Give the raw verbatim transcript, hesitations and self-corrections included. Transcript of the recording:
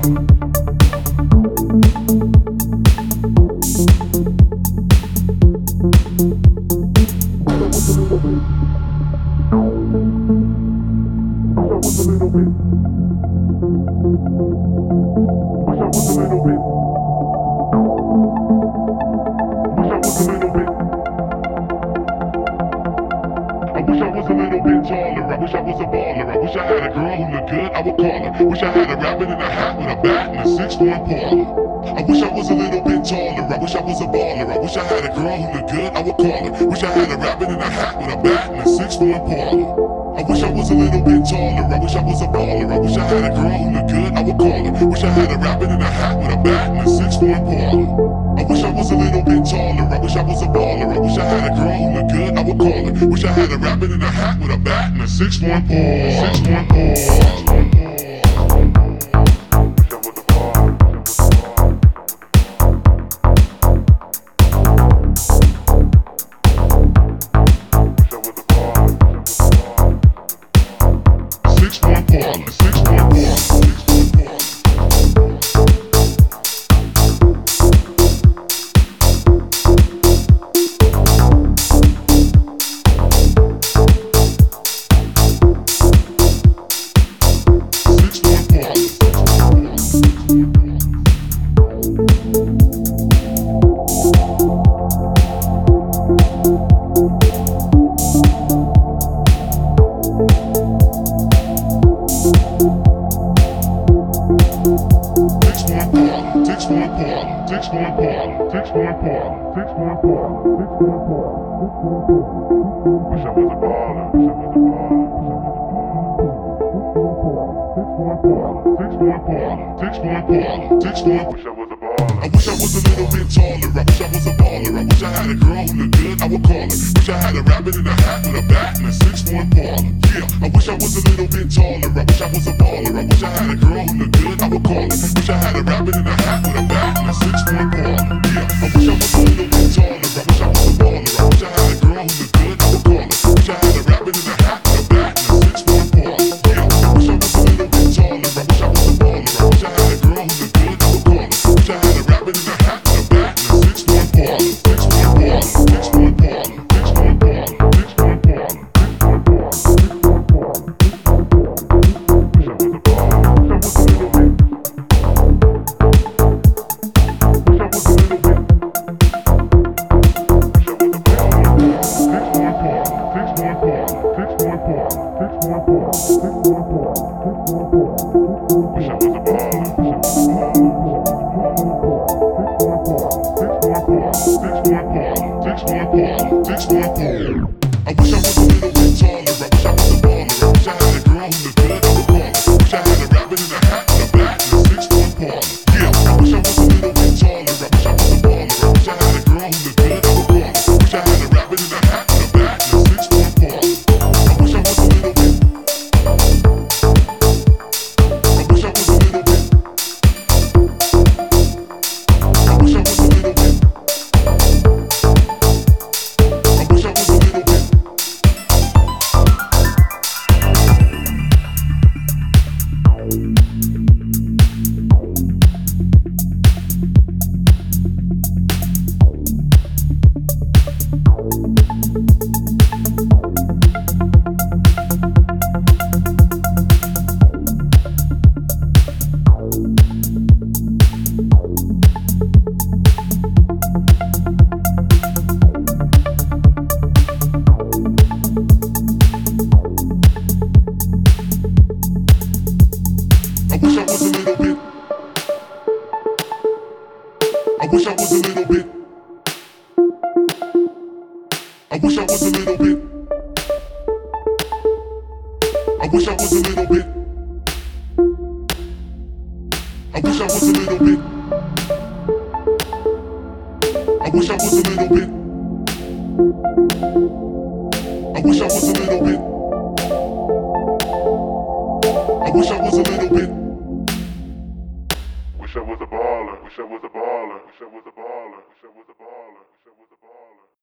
Wish I was a baller. I wish I had a girl who looked good, I would call her. Wish I had a rabbit in a hat with a bat and a six-one parlor. I wish I was a little bit taller. I wish I was a baller. I wish I had a girl who looked good, I would call her. Wish I had a rabbit in a hat with a bat and a six-one parlor. I wish I was a little bit taller. I wish I was a baller. I wish I had a girl who looked good, I would call her. Wish I had a rabbit in a hat with a bat and a six-one parlor. I wish I was a little bit taller. I wish I was a baller. I wish I had a girl who looked good, I would call her. Wish I had a rabbit in a hat with a bat and a six-one parlor. Six-one parlor. I wish I was a little bit taller. I wish I was a baller. I wish I had a girl who looked good, I would call her. Wish I had a rabbit in a hat with a bat and a six-one parlor. Yeah, I wish I was a little bit taller. I wish I was a baller. I wish I had a girl who looked good, I would call her. Wish I had a rabbit in a hat with a bat and a six-one parlor. Yeah, I wish I was a little bit taller. I wish I was a baller. I wish I had a girl who looked good, I would call her. Wish I had a rabbit in a hat with a bat and a six-one parlor. Yeah, I wish I was a little bit taller. I wish I was a baller. I wish I had a girl who looked good, I would call her. Wish I had a rabbit in a hat with a bat and a six-one parlor. Six-one parlor. Six-one parlor. Six-one parlor. Six-one parlor. I wish I was a little bit. I wish I was a little bit. I wish I was a little bit. I wish I was a little bit. I wish I was a little bit. I wish I was a little bit. I wish I was a little bit. Wish I was a baller. Wish I was a baller. Wish I was a baller. Wish I was a baller. Wish I was a baller.